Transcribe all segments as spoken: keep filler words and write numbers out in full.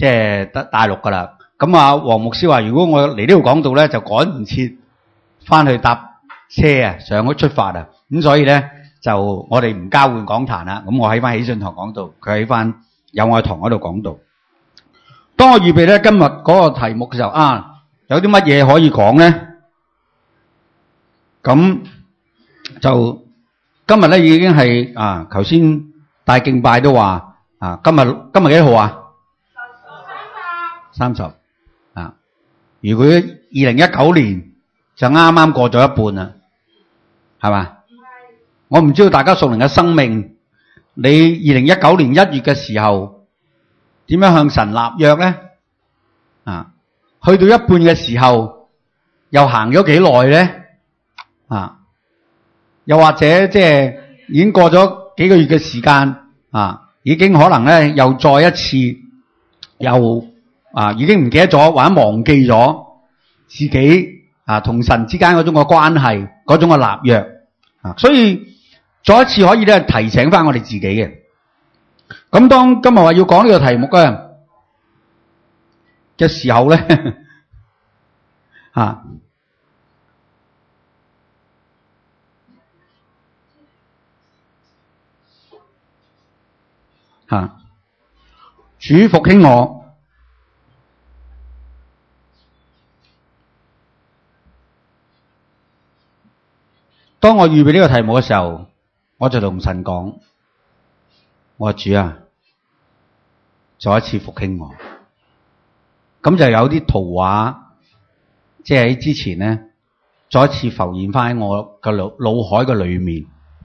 即係得大陸噶啦。咁啊，黃牧師話：如果我嚟呢度講道咧，就趕唔切翻去搭車啊，上去出發啊。咁所以咧，就我哋唔交換講壇啦。咁我喺翻喜信堂講道，佢喺翻友愛堂嗰度講道。當我預備咧今日嗰個題目嘅時候啊，有啲乜嘢可以講咧？咁就今日咧已經係啊，頭先大敬拜都話啊，今日今日幾號啊？三十啊！如果二零一九年就啱啱過咗一半啦，係嘛？我唔知道大家屬靈嘅生命，你二零一九年一月嘅時候點樣向神立約咧？啊，去到一半嘅時候又行咗幾耐咧？啊，又或者即係已經過咗幾個月嘅時間啊，已經可能咧又再一次又啊，已經唔記得咗或者忘記咗自己啊同神之間嗰種嘅關係，嗰種嘅立約啊，所以再一次可以咧提醒翻我哋自己嘅。咁當今日話要講呢個題目嘅嘅時候咧，啊。啊！主復興我，當我預備呢個題目嘅時候，我就同神講：我話主啊，再一次復興我。咁就有啲圖畫，即係喺之前咧，再一次浮現翻喺我嘅腦腦海嘅裏面。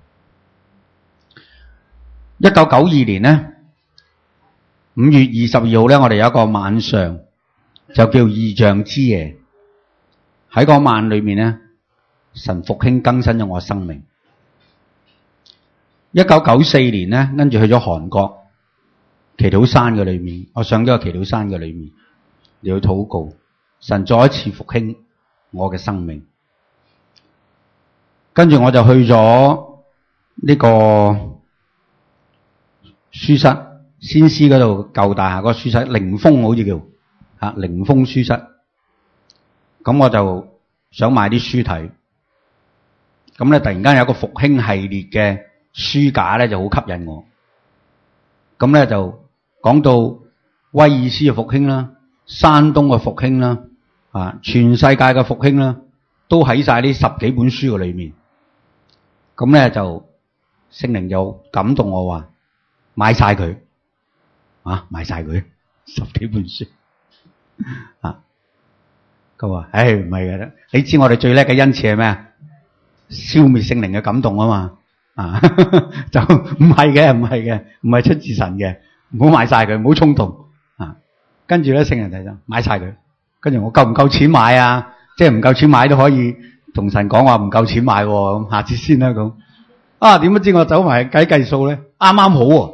一九九二年咧。五月二十二號咧，我哋有一個晚上就叫異象之夜。喺嗰晚裏面咧，神復興更新咗我生命。一九九四年咧，跟住去咗韓國祈禱山嘅裏面，我上咗個祈禱山嘅裏面嚟去禱告，神再一次復興我嘅生命。跟住我就去咗呢個書室。先師嗰度舊大廈嗰個書室，靈峰好似叫吓靈峰書室。咁我就想買啲書睇。咁咧突然間有一個復興系列嘅書架咧就好吸引我。咁咧就講到威爾斯嘅復興啦，山東嘅復興啦，啊全世界嘅復興啦，都喺晒呢十幾本書嘅裏面。咁咧就聖靈就感動我話買晒佢。啊！買晒佢十幾本書啊！佢話：唉，唔係嘅，你知我哋最叻嘅恩賜係咩啊？消滅聖靈嘅感動啊嘛！啊，就唔係嘅，唔係嘅，唔係出自神嘅，唔好買晒佢，唔好衝動啊！跟住咧，聖人就買晒佢。跟住我夠唔夠錢買啊？即係唔夠錢買都可以同神講話唔夠錢買喎，咁下次先啦咁。啊，點不知我走埋計計數咧，啱啱好喎。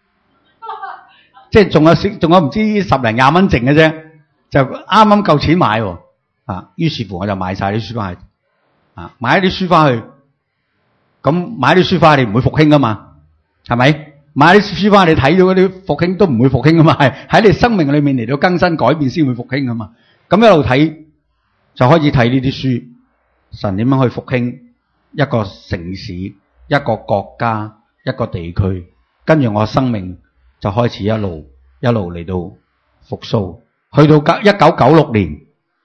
即係仲有仲有唔知十零廿蚊剩嘅啫，就啱啱夠錢買喎，啊！於是乎我就買晒啲書翻去，啊！買啲書翻去，咁買啲書翻去你唔會復興噶嘛，係咪？買啲書翻去你睇到嗰啲復興都唔會復興噶嘛，係喺你生命裏面嚟到更新改變先會復興噶嘛。咁一路睇就開始睇呢啲書，神點樣去復興一個城市、一個國家、一個地區，跟住我生命。就開始一路一路嚟到復甦，去到一九九六年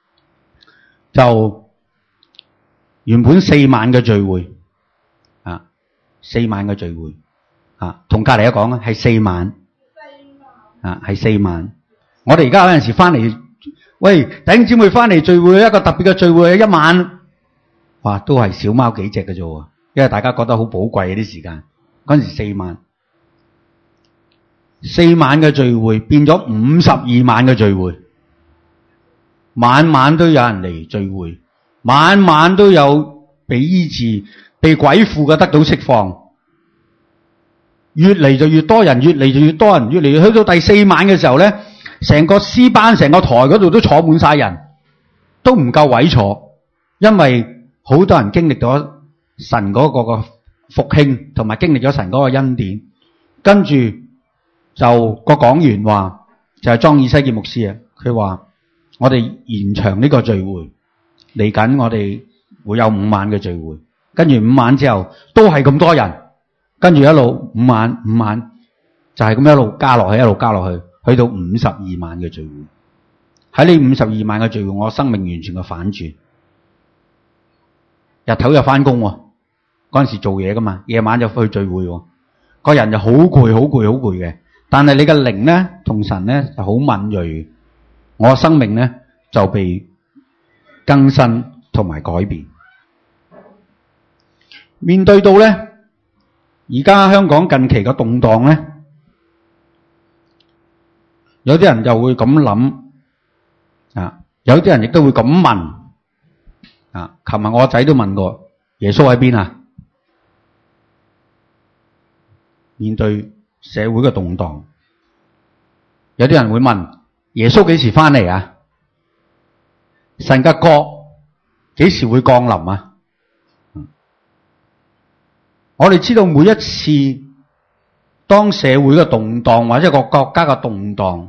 就原本四晚嘅聚會啊，四晚嘅聚會啊，同隔籬一講啊，係四晚啊，係四晚。我哋而家有陣時翻嚟，喂，弟兄姊妹翻嚟聚會，一個特別嘅聚會，一晚，哇，都係小貓幾隻嘅啫，因為大家覺得好寶貴啲時間。嗰陣時四晚。四晚嘅聚會變咗五十二晚嘅聚會，晚晚都有人嚟聚會，晚晚都有被醫治、被鬼附嘅得到釋放，越嚟就越多人，越嚟就越多人，越嚟去到第四晚嘅時候咧，成個詩班、成個台嗰度都坐滿晒人，都唔夠位坐，因為好多人經歷咗神嗰個個復興，同埋經歷咗神嗰個恩典，跟住。就個講員話， 就係莊以西結牧師啊，佢話我哋延長呢個聚會，嚟緊我哋會有五晚嘅聚會，跟住五晚之後都係咁多人，跟住一路五晚五晚就係咁一路加落去，一路加落去，去到五十二晚嘅聚會。喺呢五十二晚嘅聚會，我生命完全嘅反轉。日頭就翻工喎，嗰陣時做嘢噶嘛，夜晚就去聚會喎，個人就好攰好攰好攰嘅。但係你嘅靈咧同神咧就好敏銳，我嘅生命咧就被更新同埋改變。面對到咧而家香港近期嘅動盪咧，有啲人就會咁諗啊，有啲人亦都會咁問啊。琴日我個仔都問過耶穌喺邊啊？面對社會嘅動盪，有啲人會問耶穌幾時翻嚟啊？神嘅國幾時會降臨啊？我哋知道每一次當社會嘅動盪或者個國家嘅動盪，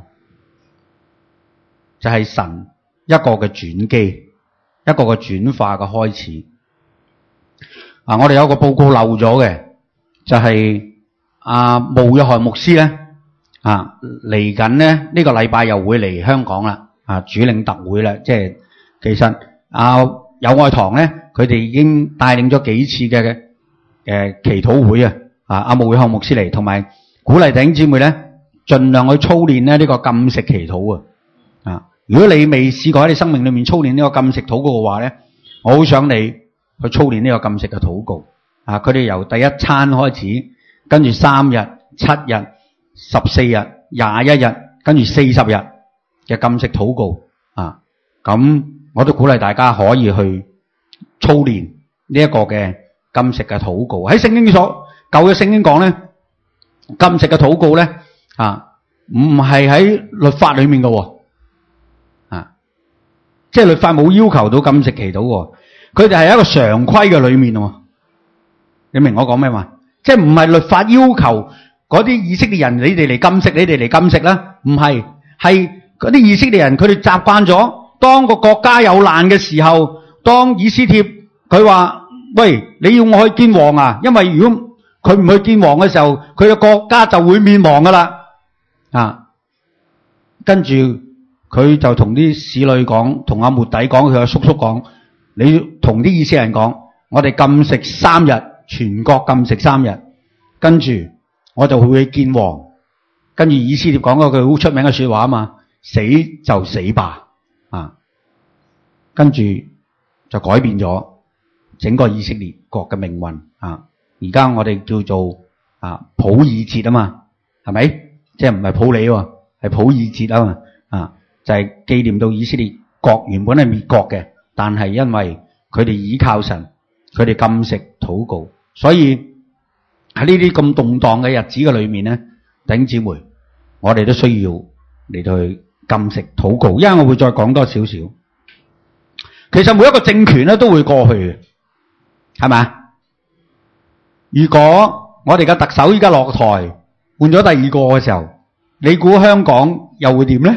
就係神一個嘅轉機，一個嘅轉化嘅開始。啊，我哋有個報告漏咗嘅，就係阿慕約翰牧師咧，啊嚟緊咧呢個禮拜又會嚟香港啦，啊主領特會啦，即係其實啊友愛堂咧，佢哋已經帶領咗幾次嘅誒祈禱會啊，啊阿慕約翰牧師嚟，同埋鼓勵弟兄姊妹咧，盡量去操練咧呢個禁食祈禱啊。啊，如果你未試過喺你生命裏面操練呢個禁食禱告嘅話咧，我好想你去操練呢個禁食嘅禱告。啊，佢哋由第一餐開始，跟住三日、七日、十四日、廿一日，跟住四十日嘅禁食禱告。啊，咁我都鼓勵大家可以去操練呢一個嘅禁食嘅禱告。喺聖經所舊嘅聖經講咧，禁食嘅禱告咧，啊，唔係喺律法裏面嘅，啊，即係律法冇要求到禁食祈禱嘅，佢哋係一個常規嘅裏面喎。你明我講咩嘛？即係唔係律法要求嗰啲以色列人，你哋嚟禁食，你哋嚟禁食啦？唔係，係嗰啲以色列人，佢哋習慣咗，當個國家有難嘅時候，當以斯帖佢話：喂，你要我去見王啊？因為如果佢唔去見王嘅時候，佢嘅國家就會滅亡噶啦。啊，跟住佢就同啲使女講，同阿末底講，佢阿叔叔講，你同啲以色列人講，我哋禁食三日。全國禁食三日，跟住我就會去見王。跟住以斯帖講嗰句好出名嘅說話啊嘛，死就死吧啊！跟住就改變咗整個以色列國嘅命運啊！而家我哋叫做啊普爾節啊嘛，係咪？即係唔係普理喎，係普爾節啊嘛啊！就係、是、紀念到以色列國原本係滅國嘅，但係因為佢哋倚靠神，佢哋禁食禱告。所以喺呢啲咁動盪嘅日子嘅裏面咧，弟兄姊妹，我哋都需要嚟到去禁食禱告。因為我會再講多少少。其實每一個政權咧都會過去嘅，係咪？如果我哋嘅特首依家落台，換咗第二個嘅時候，你估香港又會點咧？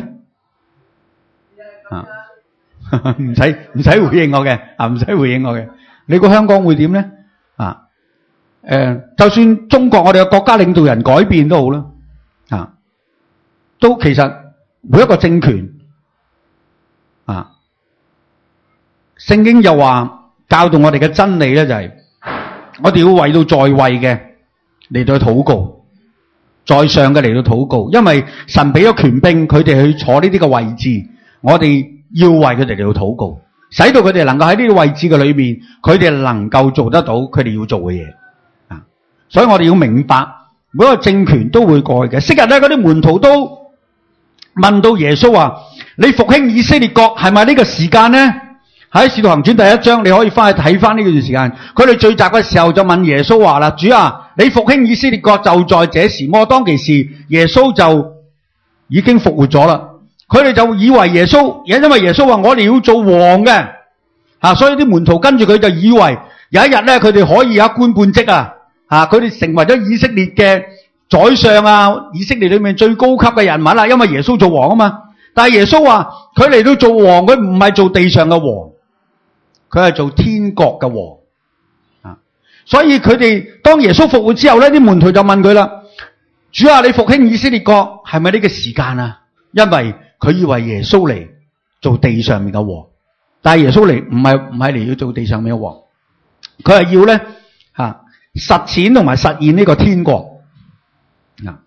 啊，唔使唔使回應我嘅，啊唔使回應我嘅，你估香港會點咧？啊？誒、呃，就算中國我哋嘅國家領導人改變都好啦，啊，都其實每一個政權，啊，聖經又話教導我哋嘅真理咧，就係、是、我哋要為到在位嘅嚟到去禱告，在上嘅嚟到禱告，因為神俾咗權柄佢哋去坐呢啲嘅位置，我哋要為佢哋嚟到禱告，使到佢哋能夠喺呢啲位置嘅裏面，佢哋能夠做得到佢哋要做嘅嘢。所以我哋要明白，每一個政權都會過去嘅。昔日咧，嗰啲門徒都問到耶穌話：你復興以色列國係咪呢個時間呢？喺《使徒行傳》第一章，你可以翻去睇翻呢段時間。佢哋聚集嘅時候就問耶穌話啦：主啊，你復興以色列國就在這時麼？當其時耶穌就已經復活咗啦。佢哋就以為耶穌，因為耶穌話我哋要做王嘅，啊，所以啲門徒跟住佢就以為有一日咧，佢哋可以有一官半職啊。啊！佢哋成為咗以色列嘅宰相啊，以色列裏面最高級嘅人物啦，因為耶穌做王啊嘛。但係耶穌話佢嚟到做王，佢唔係做地上嘅王，佢係做天國嘅王啊。所以佢哋當耶穌復活之後咧，啲門徒就問佢啦：主啊，你復興以色列國係咪呢個時間啊？因為佢以為耶穌嚟做地上面嘅王，但係耶穌嚟唔係唔係嚟要做地上面嘅王，佢係要咧吓實踐同埋實現呢個天國啊。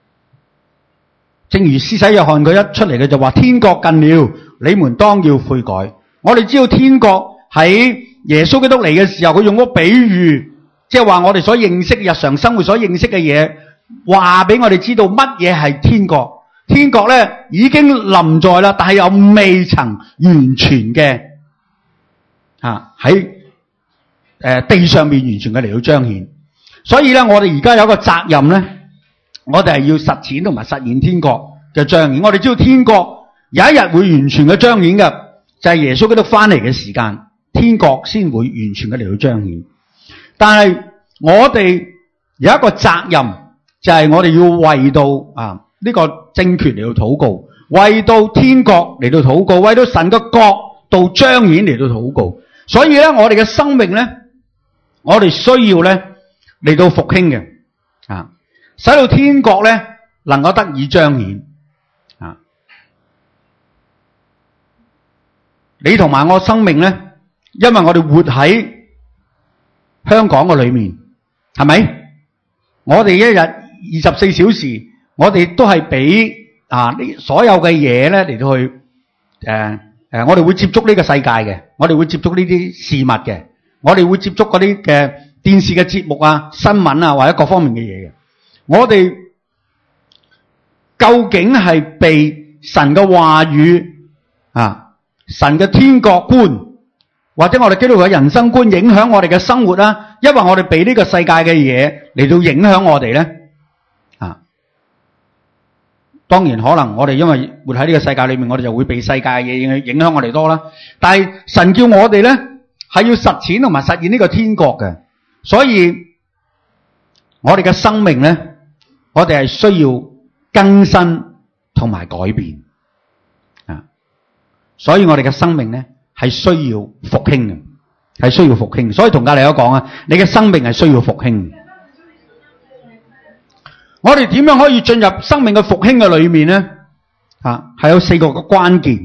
正如施洗約翰佢一出嚟嘅就話：天國近了，你們當要悔改。我哋知道天國喺耶穌基督嚟嘅時候，佢用嗰個比喻，即係話我哋所認識日常生活所認識嘅嘢，話俾我哋知道乜嘢係天國。天國咧已經臨在啦，但係又未曾完全嘅啊喺誒地上面完全嘅嚟到彰顯。所以咧，我哋而家有一個責任咧，我哋係要實踐同埋實現天國嘅彰顯。我哋知道天國有一日會完全嘅彰顯嘅，就係耶穌基督翻嚟嘅時間，天國先會完全嘅嚟到彰顯。但係我哋有一個責任，就係我哋要為到啊呢個政權嚟到禱告，為到天國嚟到禱告，為到神嘅國度彰顯嚟到禱告。所以咧，我哋嘅生命咧，我哋需要咧嚟到復興嘅啊，使到天國咧能夠得以彰顯啊。你同埋我生命咧，因為我哋活喺香港嘅裏面，係咪？我哋一日二十四小時，我哋都係俾啊呢所有嘅嘢咧嚟到去誒誒、呃，我哋會接觸呢個世界嘅，我哋會接觸呢啲事物嘅，我哋會接觸嗰啲嘅電視嘅節目啊、新聞啊或者各方面嘅嘢嘅。我哋究竟係被神嘅話語啊、神嘅天國觀，或者我哋基督徒嘅人生觀影響我哋嘅生活啦，因為我哋被呢個世界嘅嘢嚟到影響我哋咧啊。當然可能我哋因為活喺呢個世界裏面，我哋就會被世界嘅嘢影響我哋多啦。但係神叫我哋咧係要實踐同埋實現呢個天國嘅，所以我哋嘅生命咧，我哋係需要更新同埋改變啊。所以我哋嘅生命咧係需要復興嘅，係需要復興。所以同隔籬講啊，你嘅生命係需要復興。我哋點樣可以進入生命嘅復興嘅裏面咧？啊，係有四個嘅關鍵。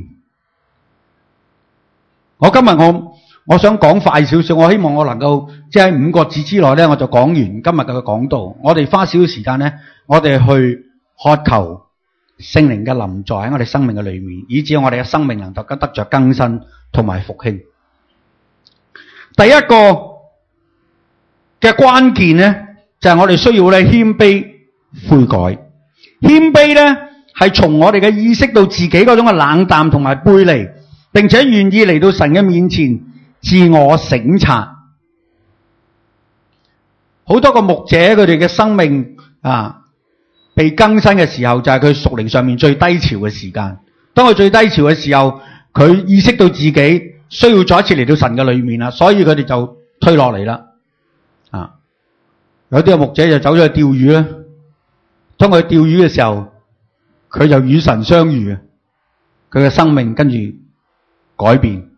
我今日我我想講快少少，我希望我能夠即係喺五個字之內咧，我就講完今日嘅講道。我哋花少少時間咧，我哋去渴求聖靈嘅臨在喺我哋生命嘅裏面，以致我哋嘅生命能夠得着更新同埋復興。第一個嘅關鍵咧，就係我哋需要咧謙卑悔改。謙卑咧係從我哋嘅意識到自己嗰種嘅冷淡同埋背離，並且願意嚟到神嘅面前自我省察。好多個牧者佢哋嘅生命啊被更新嘅時候，就係佢屬靈上面最低潮嘅時間。當佢最低潮嘅時候，佢意識到自己需要再一次嚟到神嘅裏面啦，所以佢哋就退落嚟啦。啊，有啲嘅牧者就走咗去釣魚啦。當佢釣魚嘅時候，佢就與神相遇啊！佢嘅生命跟住改變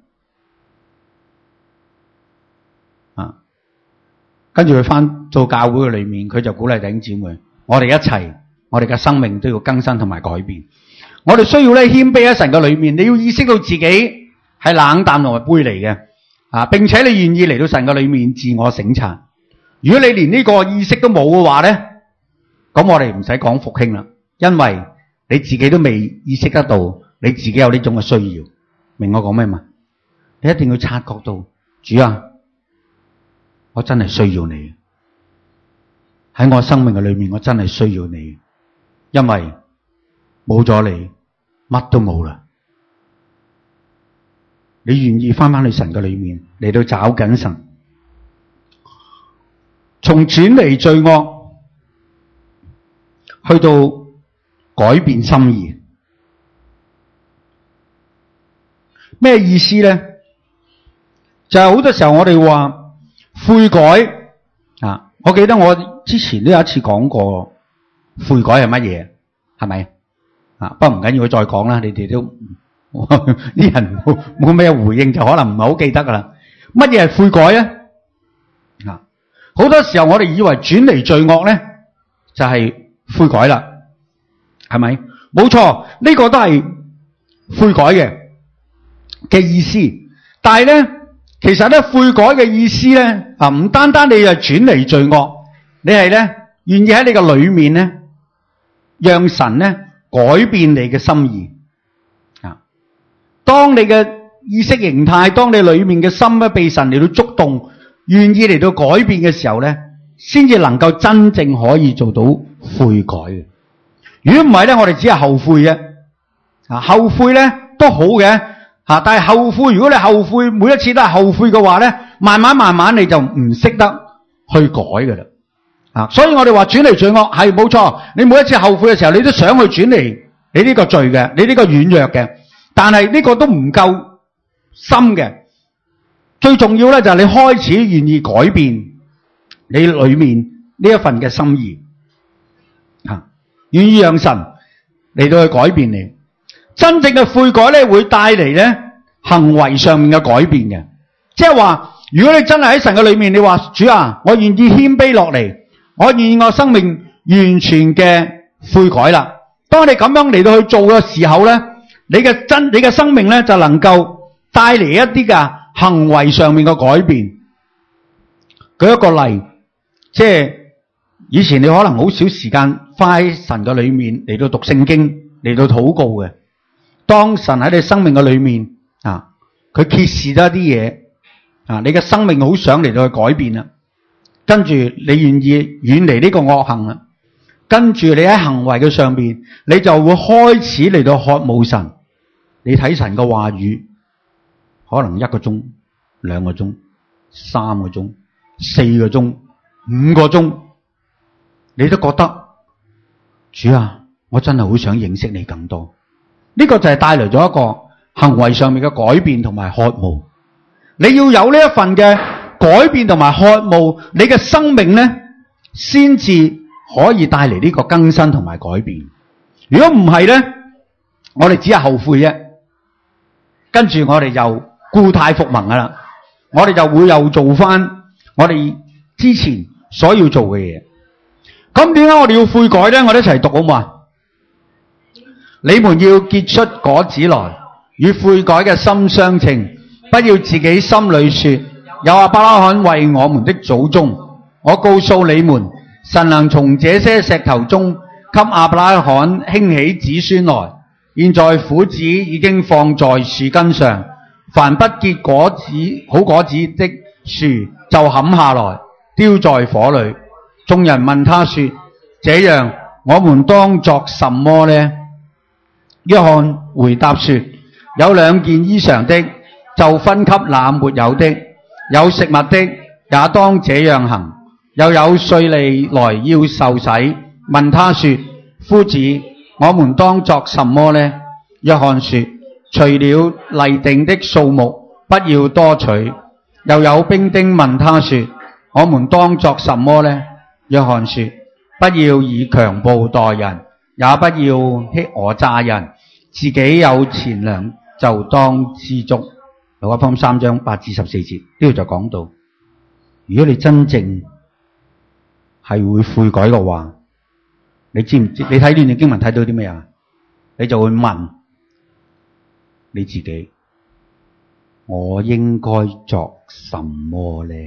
啊，跟住佢翻到教會嘅裏面，佢就鼓勵弟兄姊妹，我哋一齊，我哋嘅生命都要更新同埋改變。我哋需要咧謙卑喺神嘅裏面，你要意識到自己係冷淡同埋背離嘅啊，並且你願意嚟到神嘅裏面自我省察。如果你連呢個意識都冇嘅話咧，咁我哋唔使講復興啦，因為你自己都未意識得到你自己有呢種嘅需要。明我講咩嘛？你一定要察覺到，主啊，我真係需要你，喺我生命嘅裏面，我真係需要你，因為冇咗你，乜都冇啦。你願意翻返去神嘅裏面嚟到找緊神，從轉離罪惡去到改變心意。咩意思咧？就係好多時候我哋話悔改啊，我記得我之前都有一次講過， 悔改係乜嘢？係咪啊？不過唔緊要，再講啦。你哋都啲人冇冇咩回應，就可能唔係好記得噶啦。乜嘢係悔改咧？啊，好多時候我哋以為轉離罪惡咧就係悔改啦，係咪？冇錯，呢個都係悔改嘅嘅意思。但係咧，其實咧悔改嘅意思咧啊，唔單單你係轉離罪惡，你係咧願意喺你嘅裏面咧，讓神咧改變你嘅心意啊。當你嘅意識形態，當你裏面嘅心咧被神嚟到觸動，願意嚟到改變嘅時候咧，先至能夠真正可以做到悔改嘅。如果唔係咧，我哋只係後悔嘅啊。後悔咧都好嘅啊，但係後悔，如果你後悔每一次都係後悔嘅話咧，慢慢慢慢你就唔識得去改㗎啦啊。所以我哋話轉離罪惡係冇錯，你每一次後悔嘅時候，你都想去轉離你呢個罪嘅，你呢個軟弱嘅，但係呢個都唔夠深嘅。最重要咧就係你開始願意改變你裏面呢一份嘅心意啊，願意讓神嚟到去改變你。真正嘅悔改咧會帶嚟咧行為上面嘅改變嘅，即係話如果你真係喺神嘅裏面，你話主啊，我願意謙卑落嚟，我願意我生命完全嘅悔改啦。當你咁樣嚟到去做嘅時候咧，你嘅真你嘅生命咧就能夠帶嚟一啲嘅行為上面嘅改變。舉一個例，即係以前你可能好少時間花喺神嘅裏面嚟到讀聖經，嚟到禱告嘅。當神喺你生命嘅裏面啊，佢揭示咗一啲嘢啊，你嘅生命好想嚟到去改變啦，跟住你願意遠離呢個惡行啦，跟住你喺行為嘅上邊，你就會開始嚟到渴慕神。你睇神嘅話語，可能一個鐘、兩個鐘、三個鐘、四個鐘、五個鐘，你都覺得主啊，我真係好想認識你更多。呢個就係帶來咗一個行為上面嘅改變同埋渴慕。你要有呢一份嘅改變同埋渴慕，你嘅生命咧先至可以帶嚟呢個更新同埋改變。如果唔係咧，我哋只係後悔啫，跟住我哋又故態復萌噶啦，我哋就會又做翻我哋之前所要做嘅嘢。咁點解我哋要悔改咧？我哋一齊讀好嘛？你們要結出果子來，與悔改嘅心相稱，不要自己心裏說，有亞伯拉罕為我們的祖宗。我告訴你們，神能從這些石頭中給亞伯拉罕興起子孫來。現在斧子已經放在樹根上，凡不結果子好果子的樹就砍下來，丟在火裏。眾人問他說，這樣我們當作什麼呢？約翰回答說，有兩件衣裳的就分給那沒有的，有食物的也當這樣行。又有稅吏來要受洗，問他說，夫子，我們當作什麼呢？約翰說，除了例定的數目，不要多取。又有兵丁問他說，我們當作什麼呢？約翰說，不要以強暴待人，也不要欺訛詐人，自己有錢糧就當知足。路加福音三章八至十四節，呢度就講到，如果你真正係會悔改嘅話，你知唔知？你睇呢段經文睇到啲咩啊？你就會問你自己，我應該作什麼呢？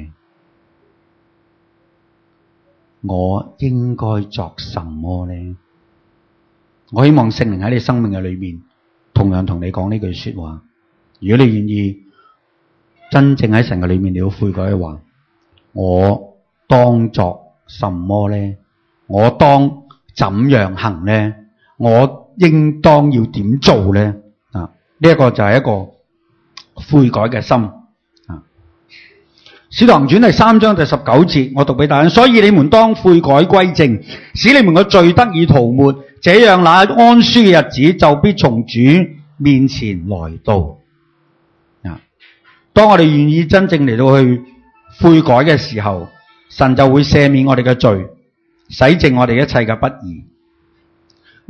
我應該作什麼呢？我希望聖靈喺你生命嘅裏面，同樣同你講呢句說話。如果你願意真正喺神嘅裏面你要悔改嘅話，我當作什麼呢？我當怎樣行呢？我應當要點做呢？啊，呢一個就係一個悔改嘅心。啊，使徒行傳第三章第十九節，我讀俾大家。所以你們當悔改歸正，使你們嘅罪得以塗抹，這樣那安舒嘅日子就必從主面前來到。啊，當我哋願意真正嚟到去悔改嘅時候，神就會赦免我哋嘅罪，洗淨我哋一切嘅不義。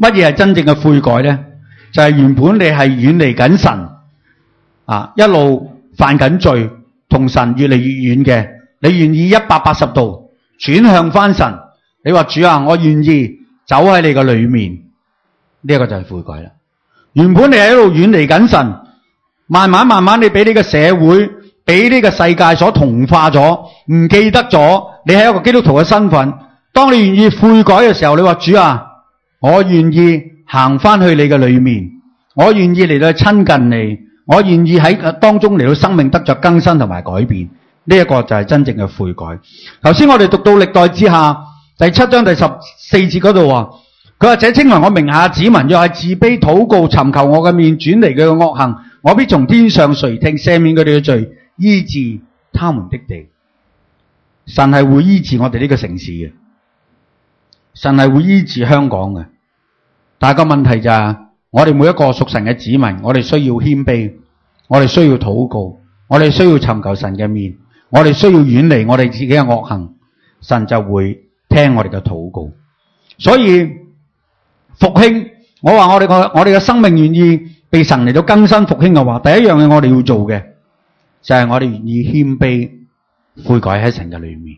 乜嘢係真正嘅悔改咧？就係原本你係遠離緊神啊，一路犯緊罪，同神越嚟越遠嘅，你願意一百八十度轉向翻神，你話主啊，我願意走喺你嘅裏面，呢一個就係悔改啦。原本你喺度遠離緊神，慢慢慢慢你俾呢個社會，俾呢個世界所同化咗，唔記得咗你係一個基督徒嘅身份。當你願意悔改嘅時候，你話主啊，我願意行翻去你嘅裏面，我願意嚟到親近你，我願意喺當中嚟到生命得着更新同埋改變。呢一個就係真正嘅悔改。頭先我哋讀到歷代志下第七章第十四節嗰度話，佢話這稱為我名下子民，若係自卑禱告尋求我嘅面，轉離佢嘅惡行，我必從天上垂聽，赦免佢哋嘅罪，醫治他們的地。神係會醫治我哋呢個城市嘅，神係會醫治香港嘅。但係個問題就係，我哋每一個屬神嘅子民，我哋需要謙卑，我哋需要禱告，我哋需要尋求神嘅面，我哋需要遠離我哋自己嘅惡行，神就會聽我哋嘅禱告。所以復興，我話我哋個我哋嘅生命願意被神嚟到更新復興嘅話，第一樣嘢我哋要做嘅就係我哋願意謙卑悔改喺神嘅裏面。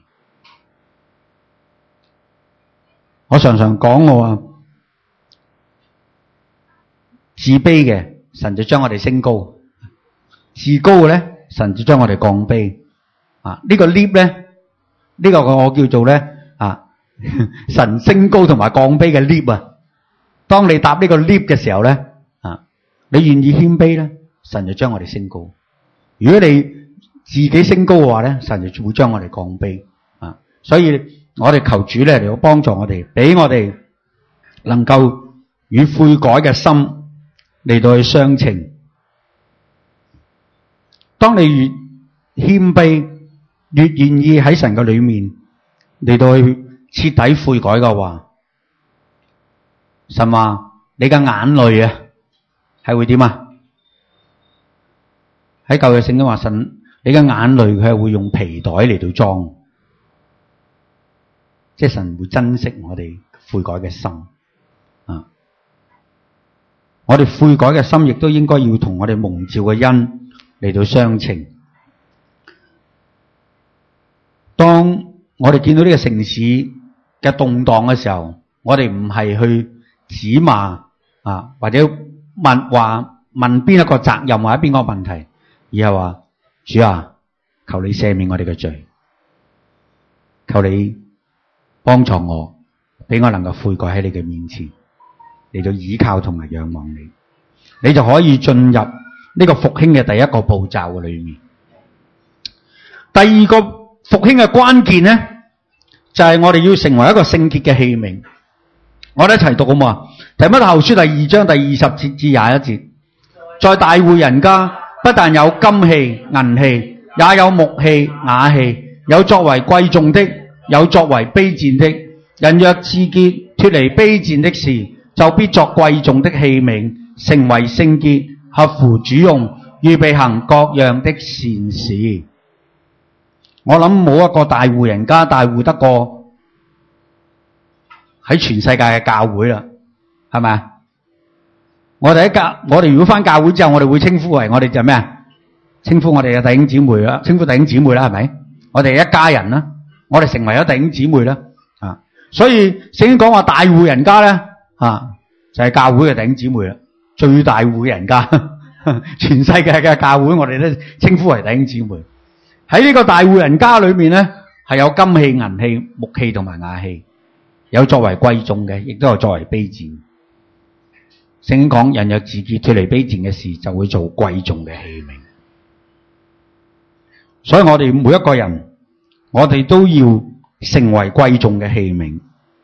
我常常講我話，自卑嘅神就將我哋升高，自高嘅咧神就將我哋降卑。啊，呢個 lift 咧，呢個我叫做咧啊，神升高同埋降卑嘅 lift 啊。當你搭呢個 lift 嘅時候咧，啊，你願意謙卑咧，神就將我哋升高。如果你自己升高嘅話咧，神就會將我哋降卑。啊，所以我哋求主咧嚟到幫助我哋，俾我哋能夠與悔改嘅心嚟到去相稱。當你越謙卑，越願意喺神嘅裏面嚟到去徹底悔改嘅話，神話你嘅眼淚啊係會點啊？喺舊約聖經話，神你嘅眼淚佢係會用皮袋嚟到裝，即係神會珍惜我哋悔改嘅心啊！我哋悔改嘅心亦都應該要同我哋蒙召嘅恩嚟到相稱。當我哋見到呢個城市嘅動盪嘅時候，我哋唔係去指罵啊，或者問話問邊一個責任或者邊個問題，而係話主啊，求你赦免我哋嘅罪，求你幫助我，俾我能夠悔改喺你嘅面前嚟到倚靠同埋仰望你，你就可以進入呢個復興嘅第一個步驟嘅裏面。第二個復興嘅關鍵咧，就係、是、我哋要成為一個聖潔嘅器皿。我哋一齊讀好嘛？提摩太後書第二章第二十節至廿一節，在大戶人家不但有金器、銀器，也有木器、瓦器，有作為貴重的，有作為卑賤的。人若自潔，脫離卑賤的事，就必作貴重的器皿，成為聖潔，合乎主用，預備行各樣的善事。我諗冇一個大戶人家大戶得過喺全世界嘅教會啦，係咪啊？我哋喺教，我哋如果返教會之後，我哋會稱呼為我哋就咩啊？稱呼我哋嘅弟兄姊妹啦，稱呼弟兄姊妹啦，係咪？我哋一家人啦，我哋成為咗弟兄姊妹啦，啊！所以聖經講話大戶人家咧，啊，就係教會嘅弟兄姊妹啦，最大戶嘅人家，全世界嘅教會我哋都稱呼為弟兄姊妹。喺呢個大戶人家裏面咧，係有金器、銀器、木器同埋瓦器，有作為貴重嘅，亦都有作為卑賤。聖經講，人若自潔脫離卑賤嘅事，就會做貴重嘅器皿。所以我哋每一個人，我哋都要成為貴重嘅器皿。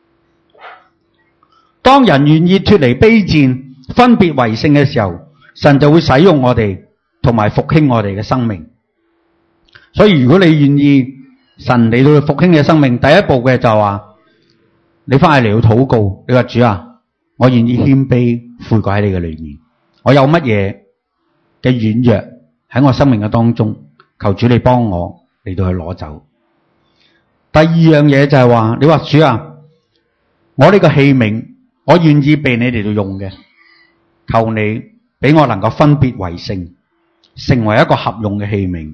當人願意脫離卑賤，分別為聖嘅時候，神就會使用我哋，同埋復興我哋嘅生命。所以如果你願意神嚟到復興你嘅生命，第一步嘅就係話，你翻去嚟到禱告，你話主啊，我願意謙卑悔改喺你嘅裏面，我有乜嘢嘅軟弱喺我生命嘅當中，求主你幫我嚟到去攞走。第二樣嘢就係話，你話主啊，我呢個器皿， 我願意被你哋到用嘅，求你俾我能夠分別為聖，成為一個合用嘅器皿。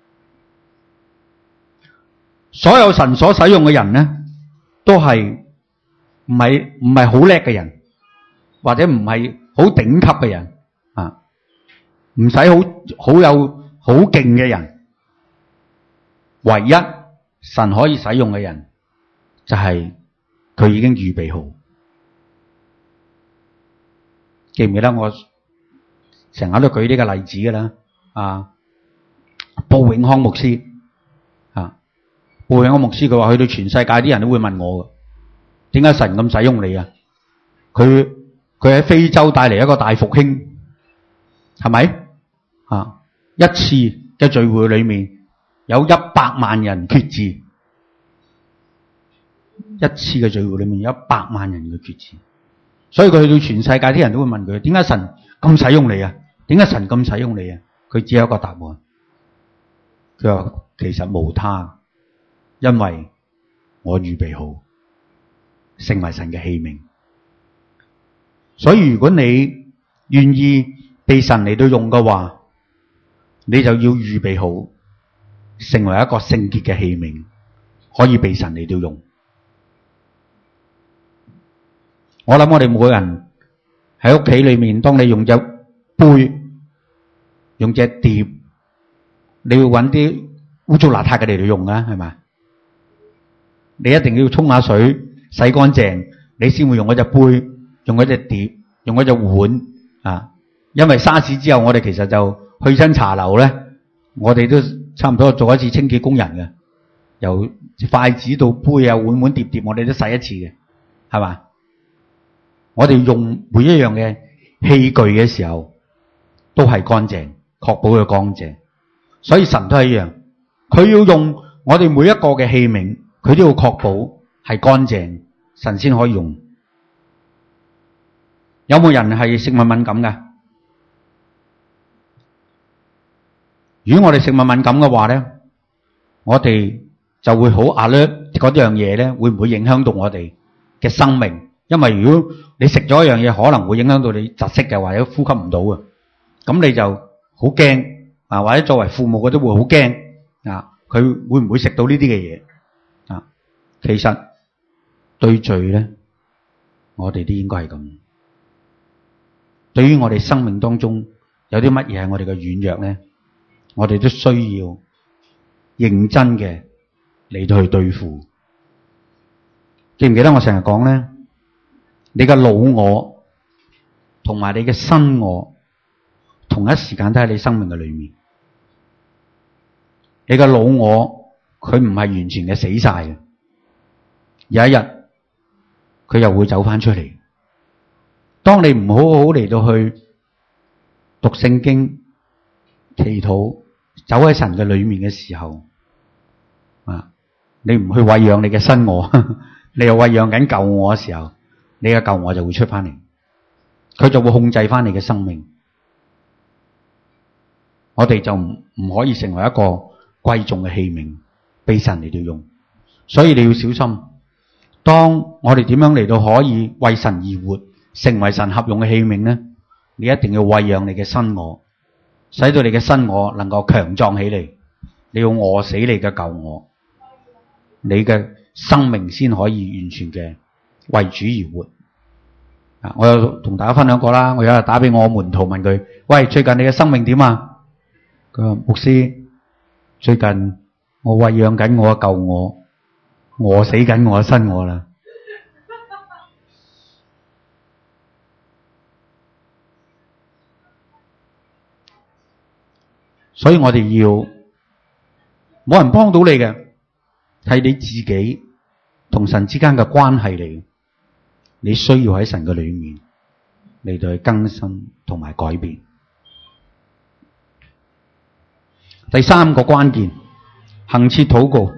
所有神所使用嘅人呢，都係唔係唔係好叻嘅人，或者唔係好頂級嘅人啊，唔使好好有好勁嘅人。唯一神可以使用嘅人，就係佢已經預備好。記唔記得我成日都舉呢個例子㗎啦？啊，布永康牧師啊，布永康牧師佢話去到全世界啲人都會問我嘅，點解神咁使用你啊？佢佢喺非洲帶嚟一個大復興，係咪啊？一次嘅聚會裏面有一百萬人決志，一次嘅聚會裏面有一百萬人嘅決志。所以佢去到全世界啲人都會問佢，點解神咁使用你啊？點解神咁使用你啊？佢只有一個答案，佢話其實無他，因為我預備好成為神嘅器皿。所以如果你願意被神嚟到用嘅話，你就要預備好成為一個聖潔嘅器皿，可以被神嚟到用。我諗我哋每個人喺屋企裏面，當你用隻杯、用隻碟，你要揾啲污糟邋遢嘅嚟到用啊，係咪？你一定要沖下水洗乾淨，你先會用嗰隻杯、用嗰隻碟、用嗰隻碗啊。因為沙士之後，我哋其實就去親茶樓咧，我哋都差唔多做一次清潔工人嘅，由筷子到杯啊、碗碗碟碟，我哋都洗一次嘅，係嘛？我哋用每一樣嘅器具嘅時候都係乾淨，確保佢乾淨。所以神都係一樣，佢要用我哋每一個嘅器皿，佢都要確保係乾淨，神先可以用。有冇人係食物敏感㗎？如果我哋食物敏感嘅話咧，我哋就會好 alert 嗰樣嘢咧，會唔會影響到我哋嘅生命？因為如果你食咗一樣嘢，可能會影響到你窒息嘅，或者呼吸唔到嘅，咁你就好驚啊！或者作為父母嘅都會好驚啊！佢會唔會食到呢啲嘅嘢啊？其實對罪咧，我哋都應該係咁。對於我哋生命當中有啲乜嘢係我哋嘅軟弱咧，我哋都需要認真嘅嚟到去對付。記唔記得我成日講咧？你嘅老我同埋你嘅新我同一時間都喺你生命嘅裏面。你嘅老我佢唔係完全嘅死晒嘅，有一日佢又會走翻出嚟。當你唔好好嚟到去讀聖經、祈禱、走喺神嘅裏面嘅時候，啊，你唔去餵養你嘅新我，你又餵養緊舊我嘅時候，你嘅舊我就會出翻嚟，佢就會控制翻你嘅生命。我哋就唔唔可以成為一個貴重嘅器皿，俾神嚟到用。所以你要小心，當我哋點樣嚟到可以為神而活，成為神合用嘅器皿呢？你一定要餵養你嘅新我，使到你嘅新我能夠強壯起嚟。你要餓死你嘅舊我，你嘅生命先可以完全嘅為主而活。啊！我有同大家分享過啦。我有日打俾我門徒問佢：喂，最近你嘅生命點啊？佢話：牧師，最近我餵養緊我嘅舊我，餓死緊我嘅新我啦。所以我哋要冇人幫到你嘅，係你自己同神之間嘅關係嚟。你需要喺神嘅裏面嚟到去更新同埋改變。第三個關鍵，恆切禱告。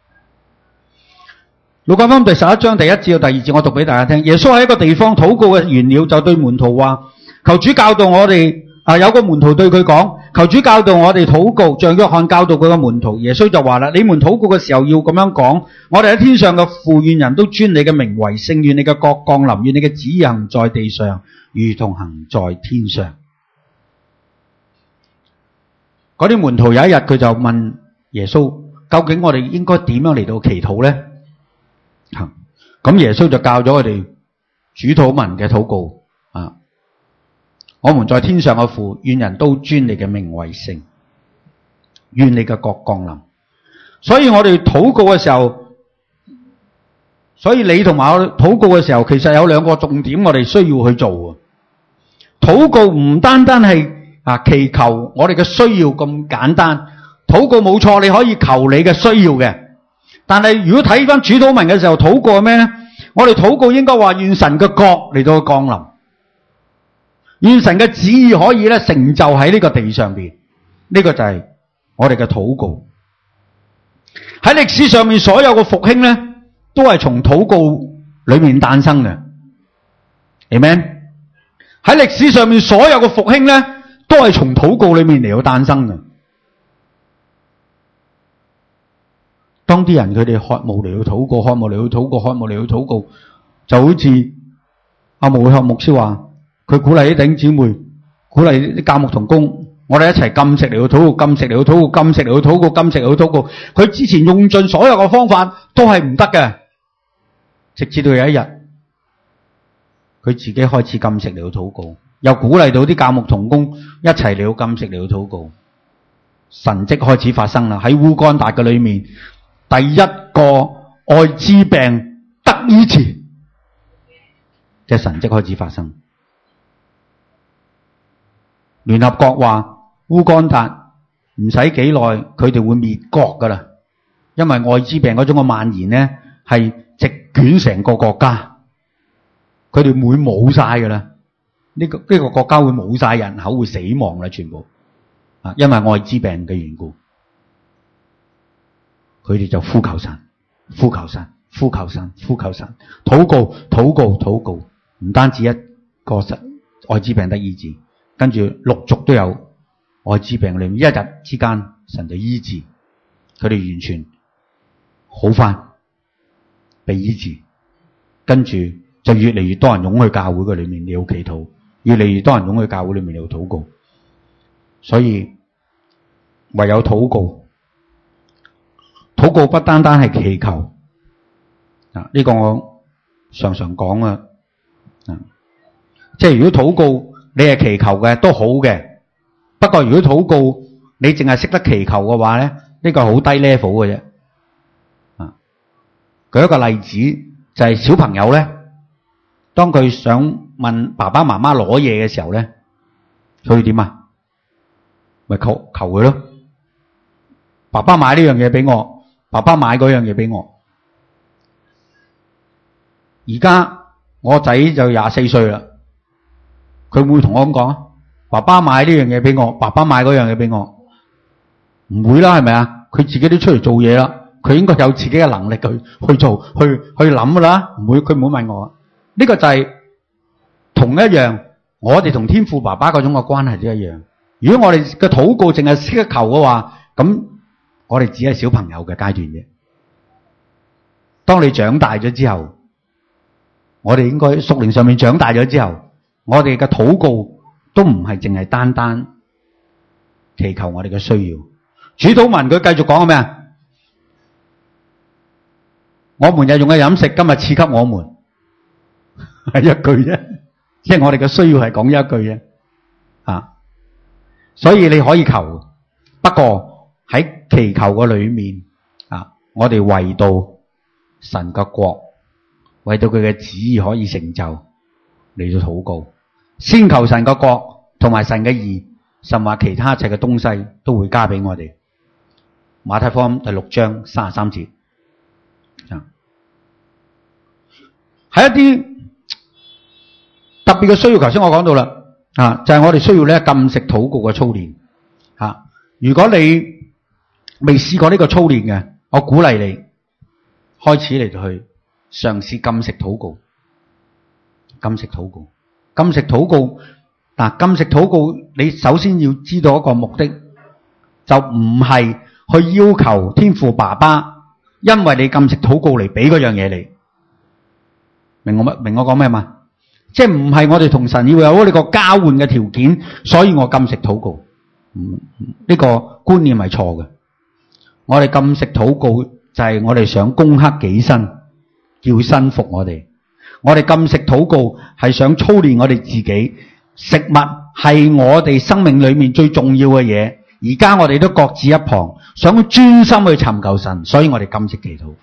路加福音第十一章第一節到第二節，我讀俾大家聽。耶穌喺一個地方禱告嘅完了，就對門徒話：求主教導我哋啊，有個門徒對佢講，求主教導我哋禱告，像約翰教導佢嘅門徒。耶穌就話啦，你們禱告嘅時候要咁樣講，我哋喺天上嘅父，願人都尊你嘅名為聖，願你嘅國降臨，願你嘅旨意行在地上，如同行在天上。嗰啲門徒有一日佢就問耶穌，究竟我哋應該點樣嚟到祈禱呢？咁耶穌就教咗我哋主禱文嘅禱告啊！我們在天上嘅父，願人都尊你嘅名為聖，願你嘅國降臨。所以我哋禱告嘅時候，所以你同埋我禱告嘅時候，其實有兩個重點我哋需要去做。禱告唔單單係啊祈求我哋嘅需要咁簡單，禱告冇錯，你可以求你嘅需要嘅。但係如果睇翻主禱文嘅時候，禱告係咩咧？我哋禱告應該話願神嘅國嚟到降臨，願神嘅旨意可以咧成就喺呢個地上邊。呢個就係我哋嘅禱告。喺歷史上面所有嘅復興咧，都係從禱告裏面誕生嘅。Amen。喺歷史上面所有嘅復興咧，都係從禱告裏面嚟到誕生嘅。當啲人佢哋渴慕嚟到禱告，渴慕嚟到禱告，渴慕嚟到禱告，就好似阿無向牧師話，佢鼓勵啲弟兄姊妹，鼓勵啲教牧同工，我哋一齊禁食嚟到禱告，禁食嚟到禱告，禁食嚟到禱告，禁食嚟到禱告。佢之前用盡所有嘅方法都係唔得嘅，直至到有一日，佢自己開始禁食嚟到禱告，又鼓勵到啲教牧同工一齊嚟到禁食嚟到禱告，神蹟開始發生啦！喺烏干達嘅裏面，第一個艾滋病得醫治，即係神蹟開始發生。聯合國話烏干達唔使幾耐，佢哋會滅國噶啦，因為艾滋病嗰種嘅蔓延咧係席捲成個國家，佢哋會冇晒噶啦。呢個呢個國家會冇晒人口，會死亡啦，全部啊，因為艾滋病嘅緣故。佢哋就呼求神，呼求神，呼求神，呼求神，禱告，禱告，禱告，唔單止一個神艾滋病得醫治，跟住陸續都有艾滋病裏面，一日之間神就醫治，佢哋完全好返，被醫治，跟住就越嚟越多人湧去教會嘅裏面嚟到祈禱，越嚟越多人湧去教會裏面嚟到禱告，所以唯有禱告。禱告不單單係祈求啊！呢個我常常講啊，即係如果禱告你係祈求嘅都好嘅，不過如果禱告你淨係識得祈求嘅話咧，呢個係好低 level 嘅啫。啊，舉一個例子就係小朋友咧，當佢想問爸爸媽媽攞嘢嘅時候咧，佢會點啊？咪求求佢咯，爸爸買呢樣嘢俾我。爸爸買嗰樣嘢俾我，而家我仔就廿四歲啦，佢會同我咁講：爸爸買呢樣嘢俾我，爸爸買嗰樣嘢俾我，唔會啦，係咪啊？佢自己都出嚟做嘢啦，佢應該有自己嘅能力去去做，去去諗噶啦，唔會，佢唔會問我。呢個就係同一樣，我哋同天父爸爸嗰種嘅關係都一樣。如果我哋嘅禱告淨係識得求嘅話，咁我哋只係小朋友嘅階段啫。當你長大咗之後，我哋應該屬靈上面長大咗之後，我哋嘅禱告都唔係淨係單單祈求我哋嘅需要。主禱文佢繼續講咩啊？我們日用嘅飲食，今日賜給我們，係一句啫，即係我哋嘅需要係講一句啫。啊，所以你可以求，不過喺祈求嘅裏面啊，我哋為到神嘅國，為到佢嘅旨意可以成就嚟到禱告，先求神嘅國同埋神嘅義，甚或其他一切嘅東西都會加俾我哋。馬太福音第六章三十三節，係一啲特別嘅需要。頭先我講到啦，啊，就係、是、我哋需要咧禁食禱告嘅操練。吓、啊，如果你未試過呢個操練嘅，我鼓勵你開始嚟到去嘗試禁食禱告。禁食禱告，禁食禱告， 嗱，禁食禱告，你首先要知道一個目的，就唔係去要求天父爸爸，因為你禁食禱告嚟俾嗰樣嘢你。明我乜？明我講咩嘛？即係唔係我哋同神要有呢個交換嘅條件，所以我禁食禱告。嗯，呢個觀念係錯嘅。我哋禁食禱告就係我哋想攻克己身，叫身服我哋。我哋禁食禱告係想操練我哋自己。食物係我哋生命裏面最重要嘅嘢，而家我哋都各自一旁，想專心去尋求神，所以我哋禁食祈禱。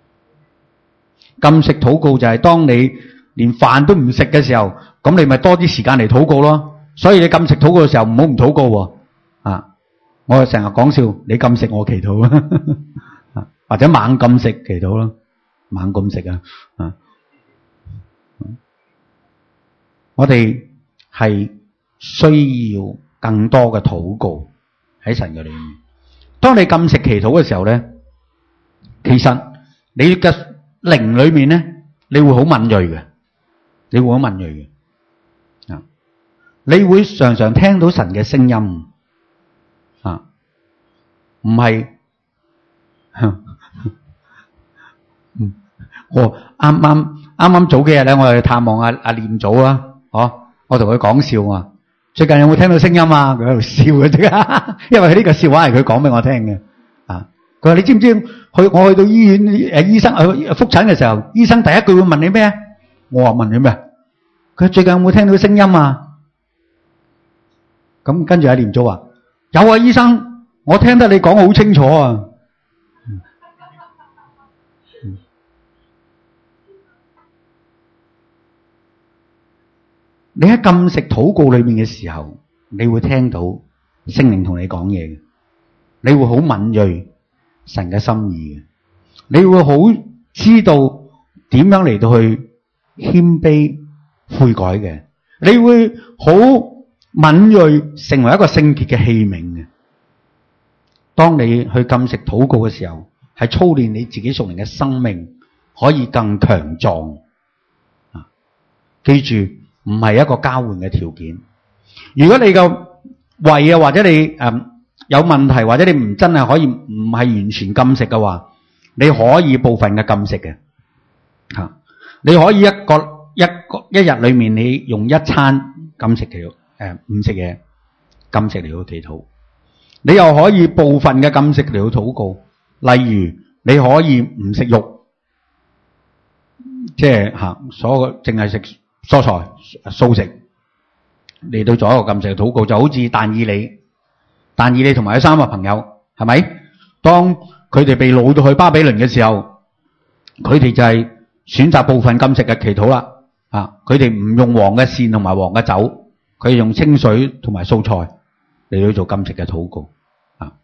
禁食禱告就係當你連飯都唔食嘅時候，咁你咪多啲時間嚟禱告咯。所以你禁食禱告嘅時候唔好唔禱告喎。啊，我成日講笑，你禁食我祈禱啊，或者猛禁食祈禱咯，猛禁食啊，啊，我哋係需要更多嘅禱告喺神嘅裏面。當你禁食祈禱嘅時候咧，其實你嘅靈裏面咧，你會好敏銳嘅，你會好敏銳嘅啊！你會常常聽到神嘅聲音啊，唔係，嗯，我啱啱啱啱早幾日咧，我去探望阿阿念祖啊，嗬。我同佢講笑啊，最近有冇聽到聲音啊？佢喺度笑嘅啫，因為佢呢個笑話係佢講俾我聽嘅。啊，佢話你知唔知去我去到醫院誒，醫生去復診嘅時候，醫生第一句會問你咩？我話問你咩？佢最近有冇聽到聲音啊？咁跟住阿念祖話有啊，醫生，我聽得你講好清楚啊。你喺禁食禱告裏面嘅時候，你會聽到聖靈同你講嘢嘅，你會好敏銳神嘅心意嘅，你會好知道點樣嚟到去謙卑悔改嘅，你會好敏銳成為一個聖潔嘅器皿嘅。當你去禁食禱告嘅時候，係操練你自己屬靈嘅生命，可以更強壯啊！記住。唔係一個交換嘅條件。如果你個胃啊，或者你誒、呃、有問題，或者你唔真係可以唔係完全禁食嘅話，你可以部分嘅禁食嘅吓、啊。你可以一個一個一日裏面，你用一餐禁食祈禱，誒唔食嘢禁食嚟到祈禱。你又可以部分嘅禁食嚟到禱告，例如你可以唔食肉，即係吓所有淨係食蔬菜素食嚟到做一個禁食嘅禱告，就好似但以理、但以理同埋佢三個朋友，係咪？當佢哋被擄到去巴比倫嘅時候，佢哋就係選擇部分禁食嘅祈禱啦。啊，佢哋唔用黃嘅線同埋黃嘅酒，佢哋用清水同埋素菜嚟到做禁食嘅禱告。啊，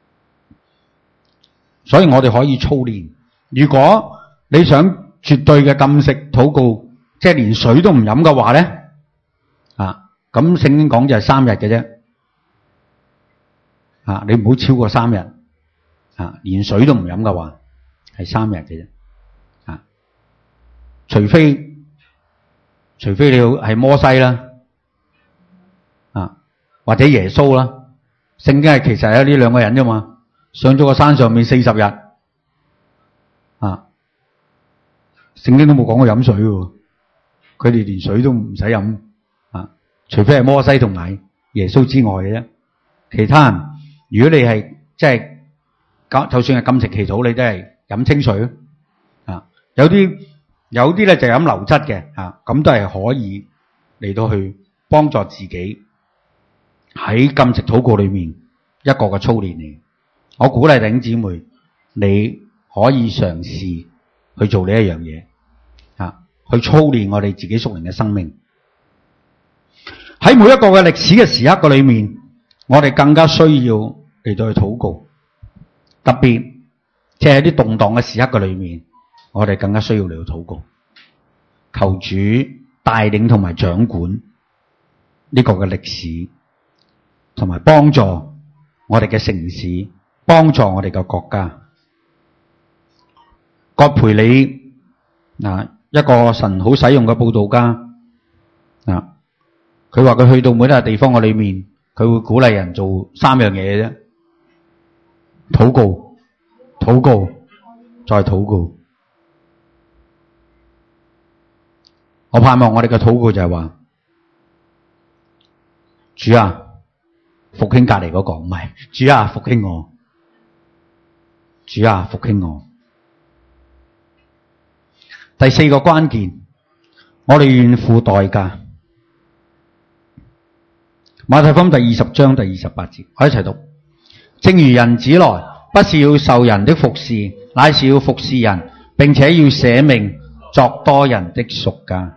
所以我哋可以操練。如果你想絕對嘅禁食禱告，即係連水都唔飲嘅話咧，啊，咁聖經講就係三日嘅啫，啊，你唔好超過三日，啊，連水都唔飲嘅話係三日嘅啫，啊，除非除非你係摩西啦，啊，或者耶穌啦，聖經係其實係有呢兩個人啫嘛，上咗個山上面四十日，啊，聖經都冇講過飲水喎。佢哋連水都唔使飲啊，除非係摩西同埋耶穌之外嘅啫。其他人，如果你係即係，就算係禁食祈禱，你都係飲清水啊。有啲有啲咧就飲流質嘅啊，咁都係可以嚟到去幫助自己喺禁食禱告裏面一個嘅操練嚟。我鼓勵弟兄姊妹，你可以嘗試去做呢一樣嘢。去操練我哋自己屬靈嘅生命，喺每一個嘅歷史嘅時刻嘅裏面，我哋更加需要嚟到去禱告。特別即係喺啲動盪嘅時刻嘅裏面，我哋更加需要嚟到禱告，求主帶領同埋掌管呢個嘅歷史，同埋幫助我哋嘅城市，幫助我哋嘅國家。葛培理嗱，一個神好使用嘅佈道家啊， 佢話佢去到每一個地方嘅裏面，佢會鼓勵人做三樣嘢啫：禱告、禱告、再禱告。我盼望我哋嘅禱告就係話：主啊，復興隔離嗰個，唔係，主啊，復興我，主啊，復興我。第四個關鍵，我哋願付代價。馬太福音第二十章第二十八節，我一齊讀：正如人子來，不是要受人的服侍，乃是要服侍人，並且要捨命作多人的贖價。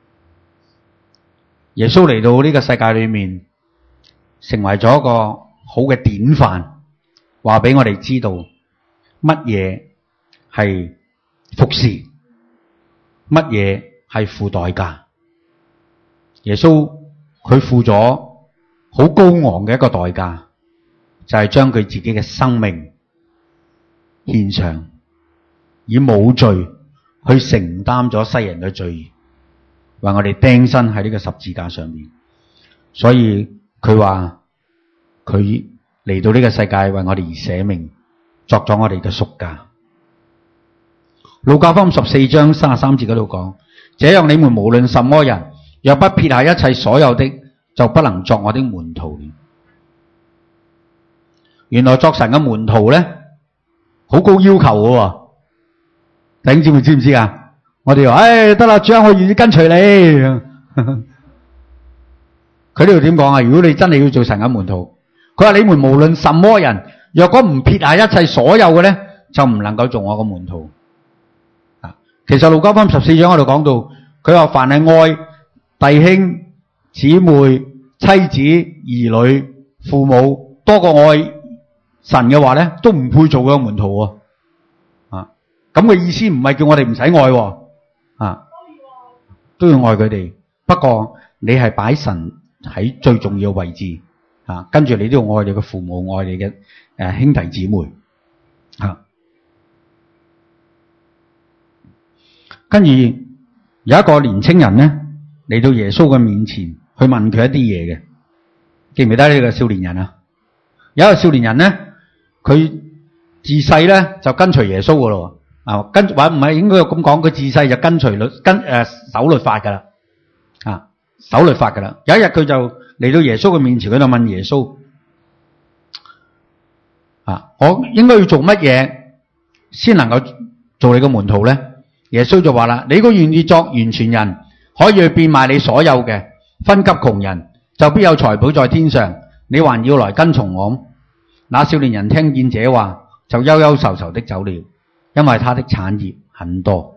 耶穌嚟到呢個世界裏面，成為咗一個好嘅典範，話俾我哋知道乜嘢係服侍，乜嘢係付代價。耶穌佢付咗好高昂嘅一個代價，就係將佢自己嘅生命獻上，以冇罪去承擔咗世人嘅罪，為我哋釘身喺呢個十字架上面。所以佢話佢嚟到呢個世界為我哋而捨命，作咗我哋嘅贖價。路加福音十四章三十三節嗰度講：這樣你們無論什麼人，若不撇下一切所有的，就不能作我的門徒了。原來作神嘅門徒咧，好高要求嘅。弟兄姊妹知唔知啊？我哋話：唉，得啦，主啊，我願意跟隨你。佢呢度點講啊？如果你真係要做神嘅門徒，佢話你們無論什麼人，若果唔撇下一切所有嘅咧，就唔能夠做我嘅門徒。啊，其實路加福音十四章嗰度講到，佢話凡係愛弟兄、姊妹、妻子、兒女、父母多過愛神嘅話咧，都唔配做佢嘅門徒。啊，咁嘅意思唔係叫我哋唔使愛，啊，都要愛佢哋。不過你係擺神喺最重要嘅位置，啊，跟住你都要愛你嘅父母，愛你嘅誒、呃、兄弟姊妹，啊，跟住有一個年青人咧嚟到耶穌嘅面前去問佢一啲嘢嘅，記唔記得呢個少年人啊？有一個少年人咧，佢自細咧就跟隨耶穌噶咯，啊，跟或唔係應該咁講，佢自細就跟隨律跟誒、呃、守律法噶啦，啊。守律法噶啦，有一日佢就嚟到耶穌嘅面前，佢就問耶穌：啊，我應該要做乜嘢先能夠做你嘅門徒咧？耶穌就話啦：你如果願意作完全人，可以去變賣你所有嘅，分給窮人，就必有財寶在天上。你還要來跟從我。那少年人聽見這話，就憂憂愁愁的走了，因為他的產業很多。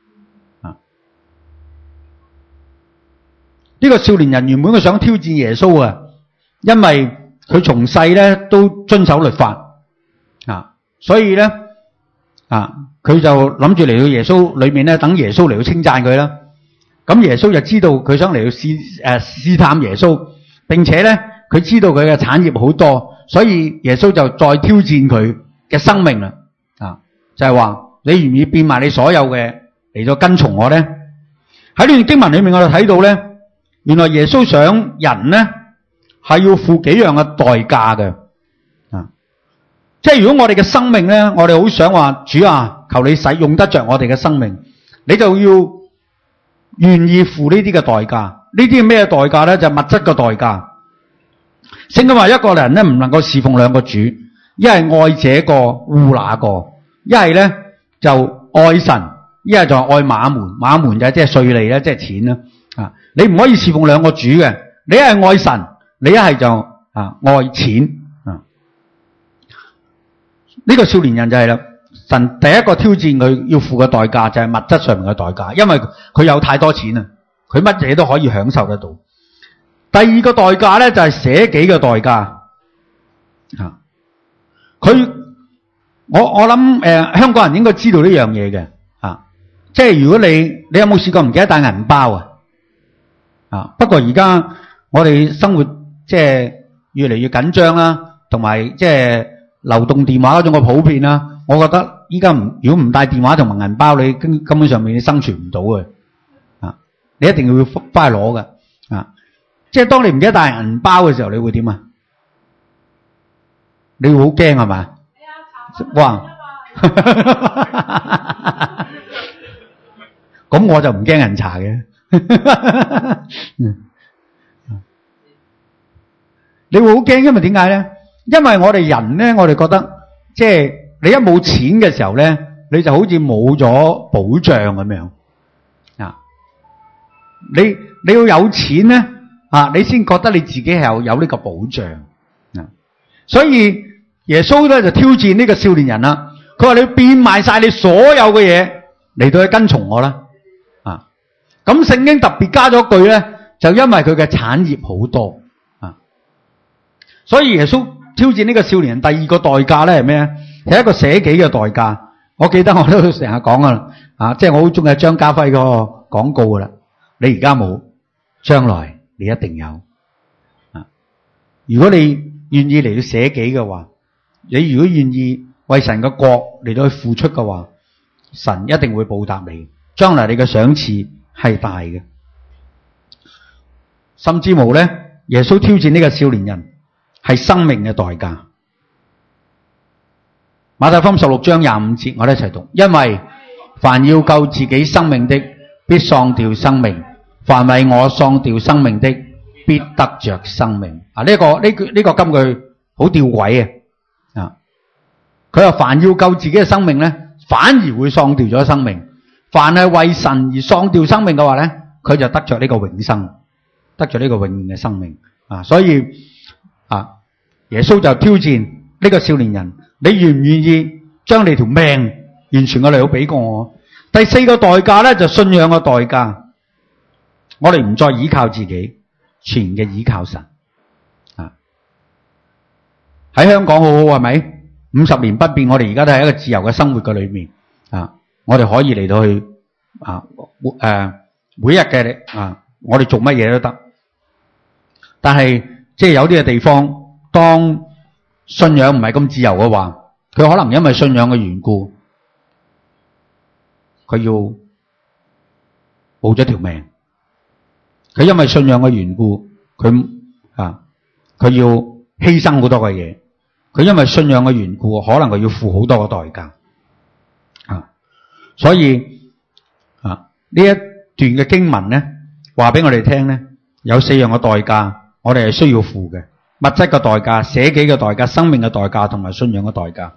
呢個少年人原本佢想挑戰耶穌啊，因為佢從細咧都遵守律法啊，所以咧啊，佢就諗住嚟到耶穌裏面咧，等耶穌嚟到稱讚佢啦。咁耶穌就知道佢想嚟到試誒試探耶穌，並且咧佢知道佢嘅產業好多，所以耶穌就再挑戰佢嘅生命啦。啊，就係話你願意變賣你所有嘅嚟到跟從我咧？喺呢段經文裏面，我哋睇到咧。原來耶穌想人咧係要付幾樣嘅代價嘅，啊，即係如果我哋嘅生命咧，我哋好想話主啊，求你使用得着我哋嘅生命，你就要願意付呢啲嘅代價。呢啲係咩代價咧？就係物質嘅代價。聖經話一個人咧唔能夠侍奉兩個主，一係愛這個惡那個，一係咧就愛神，一係就愛馬門。馬門就係即係稅利咧，即係錢啦。啊！你唔可以侍奉兩個主嘅，你一係愛神，你一係就啊愛錢啊。呢個少年人就係啦，神第一個挑戰佢要付嘅代價就係物質上面嘅代價，因為佢有太多錢啊，佢乜嘢都可以享受得到。第二個代價咧就係捨己嘅代價啊。佢我我諗誒、呃，香港人應該知道呢樣嘢嘅啊，即係如果你你有冇試過唔記得帶銀包啊？啊！不過而家我哋生活即係越嚟越緊張啦，同埋即係流動電話嗰種嘅普遍啦。我覺得依家唔如果唔帶電話同埋銀包，你根根本上面你生存唔到嘅。啊！你一定要翻去攞嘅。啊！ 即係當你唔記得帶銀包嘅時候，你會點啊？你會好驚係嘛？哇！咁我就唔驚人查嘅。你會好驚，因為點解咧？因為我哋人咧，我哋覺得即係你一冇錢嘅時候咧，你就好似冇咗保障咁樣啊！你你要有錢咧啊，你先覺得你自己係有有呢個保障啊！所以耶穌咧就挑戰呢個少年人啦。佢話你變賣晒你所有嘅嘢嚟到去跟從我啦啊！咁聖經特別加咗句咧，就因為佢嘅產業好多啊，所以耶穌挑戰呢個少年人第二個代價咧係咩咧？係一個捨己嘅代價。我記得我都成日講噶啦啊，即係我好中意張家輝個廣告噶啦。你而家冇，將來你一定有啊！如果你願意嚟到捨己嘅話，你如果願意為神嘅國嚟到去付出嘅話，神一定會報答你。將來你嘅賞賜係大嘅。甚至乎咧，耶穌挑戰呢個少年人係生命嘅代價。馬太福音十六章廿五節，我哋一齊讀。因為凡要救自己生命的，必喪掉生命；凡為我喪掉生命的，必得着生命。啊，呢個呢句呢個金句好吊詭啊！佢話凡要救自己嘅生命咧，反而會喪掉咗生命；凡係為神而喪掉生命嘅話咧，佢就得着呢個永生，得着呢個永遠嘅生命啊！所以啊，耶穌就挑戰呢個少年人：你願唔願意將你條命完全嘅嚟到俾過我？第四個代價咧就信仰嘅代價，我哋唔再依靠自己，全嘅依靠神啊！喺香港好好係咪？五十年不變，我哋而家都係一個自由嘅生活嘅裏面啊！我哋可以嚟到去啊誒、呃，每日嘅啊，我哋做乜嘢都得。但係即係有啲嘅地方，當信仰唔係咁自由嘅話，佢可能因為信仰嘅緣故，佢要冇咗條命。佢因為信仰嘅緣故，佢啊佢要犧牲好多嘅嘢。佢因為信仰嘅緣故，可能佢要付好多嘅代價啊！所以啊，呢一段嘅經文咧，話俾我哋聽咧，有四樣嘅代價，我哋係需要付嘅：物質嘅代價、捨己嘅代價、生命嘅代價同埋信仰嘅代價。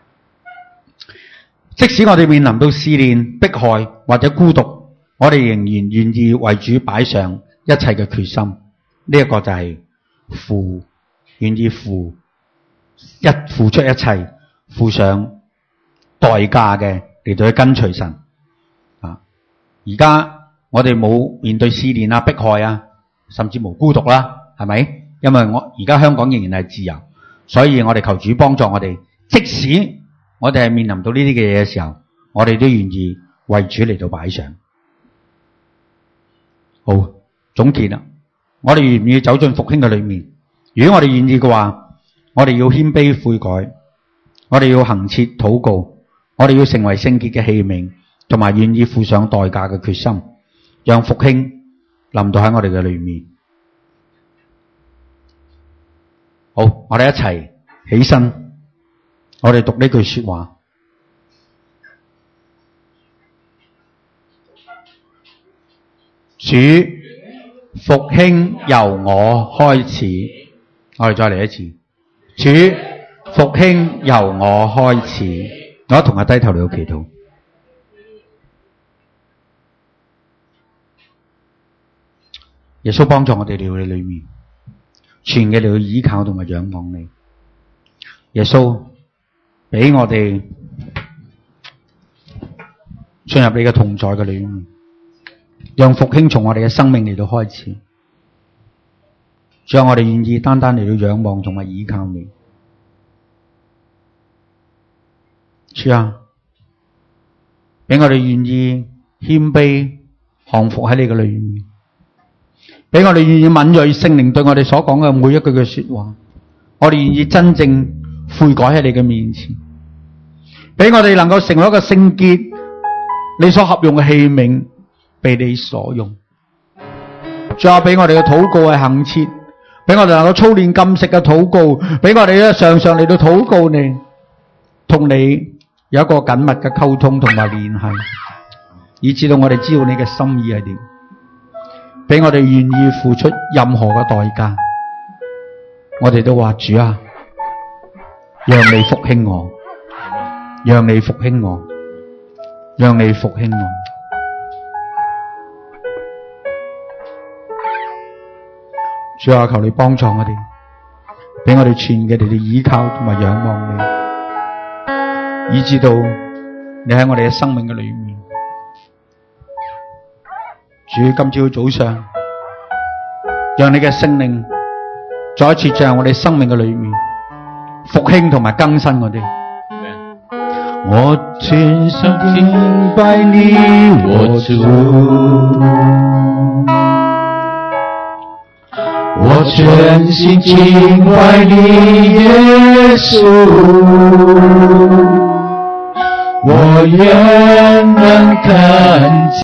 即使我哋面臨到試煉、迫害或者孤獨，我哋仍然願意為主擺上一切嘅決心。呢一個就係付，願意付。一付出一切，付上代價嘅嚟到去跟隨神啊！而家我哋冇面對試煉啊、迫害啊，甚至無孤獨啦，係咪？因為我而家香港仍然係自由，所以我哋求主幫助我哋。即使我哋係面臨到呢啲嘅嘢嘅時候，我哋都願意為主嚟到擺上。好，總結啦，我哋願唔願意走進復興嘅裏面？如果我哋願意嘅話，我哋要謙卑悔改，我哋要恆切禱告，我哋要成為聖潔嘅器皿，同埋願意付上代價嘅決心，讓復興臨到喺我哋嘅裏面。好，我哋一齊起身，我哋讀呢句說話：主，復興由我開始。我哋再嚟一次。主，復興由我開始。我一同佢低頭嚟到祈禱。耶穌幫助我哋嚟到你裏面，全嘅嚟到依靠同埋仰望你。耶穌俾我哋進入你嘅同在嘅裏面，讓復興從我哋嘅生命嚟到開始。只有我哋願意單單嚟到仰望同埋依靠你。主啊，俾我哋願意謙卑降服喺你嘅裏面，俾我哋願意敏銳聖靈對我哋所講嘅每一句嘅說話，我哋願意真正悔改喺你嘅面前，俾我哋能夠成為一個聖潔你所合用嘅器皿，被你所用。 主啊，俾我哋嘅禱告係恆切，俾我哋能夠操練禁食嘅禱告，俾我哋咧常常嚟到禱告你，同你有一個緊密嘅溝通同埋聯繫，以至到我哋知道你嘅心意係點，俾我哋願意付出任何嘅代價。我哋都話主啊，讓你復興我，讓你復興我，讓你復興我。主啊，求你幫助我哋，俾我哋全嘅哋哋依靠同埋仰望你，以至到你喺我哋嘅生命嘅裏面。主，今朝早上，讓你嘅聖靈再一次進入我哋生命嘅裏面，復興同埋更新我哋。我全心敬拜你，我主，我全心敬拜你，耶穌，我願能看見